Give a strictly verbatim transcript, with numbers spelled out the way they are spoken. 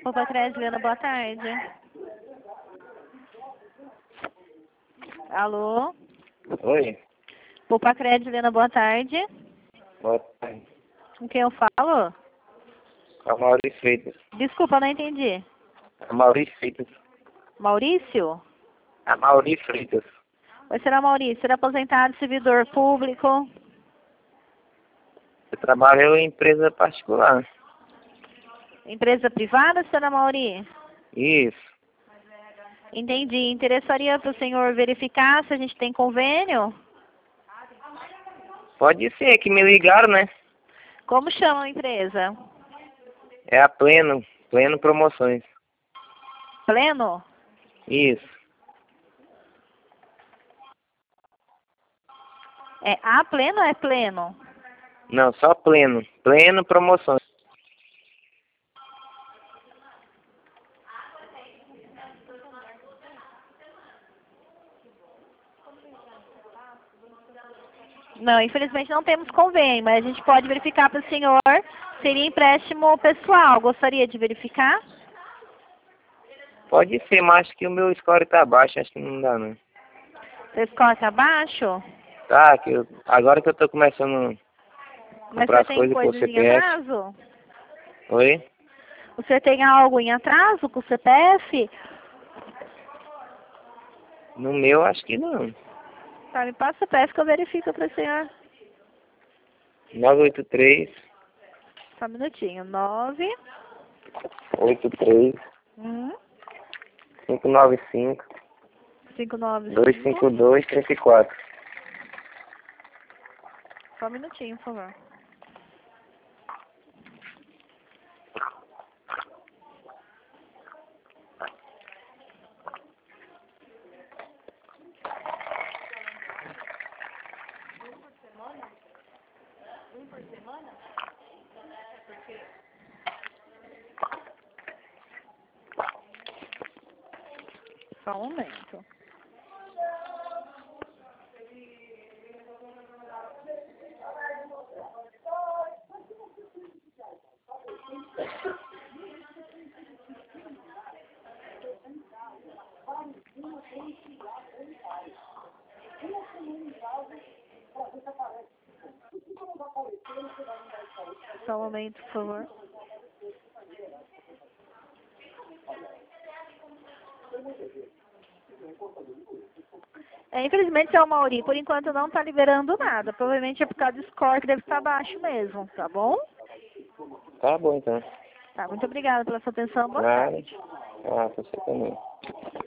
Opa, Crédito, Helena, boa tarde. Alô? Oi, Opa, Crédito, Helena, boa tarde. boa tarde. Com quem eu falo? É o Maurício Freitas. Desculpa, não entendi. É o Maurício Freitas. Maurício? É o Maurício Freitas. Oi, será Maurício? Será aposentado, servidor público? Eu trabalho em empresa particular. Empresa privada, senhora Mauri? Isso. Entendi. Interessaria para o senhor verificar se a gente tem convênio? Pode ser que me ligaram, né? Como chama a empresa? É a Pleno. Pleno Promoções. Pleno? Isso. É a Pleno ou é Pleno? Não, só Pleno. Pleno Promoções. Não, infelizmente não temos convênio, mas a gente pode verificar para o senhor. Seria empréstimo pessoal. Gostaria de verificar? Pode ser, mas acho que o meu score tá baixo. Acho que não dá, não. Seu score está baixo? Tá, que eu, agora que eu tô começando a Mas comprar você as tem coisas por coisas em C P F. atraso? Oi? Você tem algo em atraso com o C P F? No meu, acho que não. Tá, me passa o C P F que eu verifico para o senhor. nove oito três, Só um minutinho. Nove. oito três, Um. cinco nove cinco, Cinco nove dois cinco. cinco dois, trinta e quatro. Só um minutinho, por favor. Só um momento. Só um momento, por favor. É, infelizmente, seu Mauri, por enquanto não está liberando nada. Provavelmente é por causa do score que deve estar baixo mesmo, tá bom? Tá bom, então. Tá, muito obrigada pela sua atenção. Boa Nada. tarde. Ah, você também.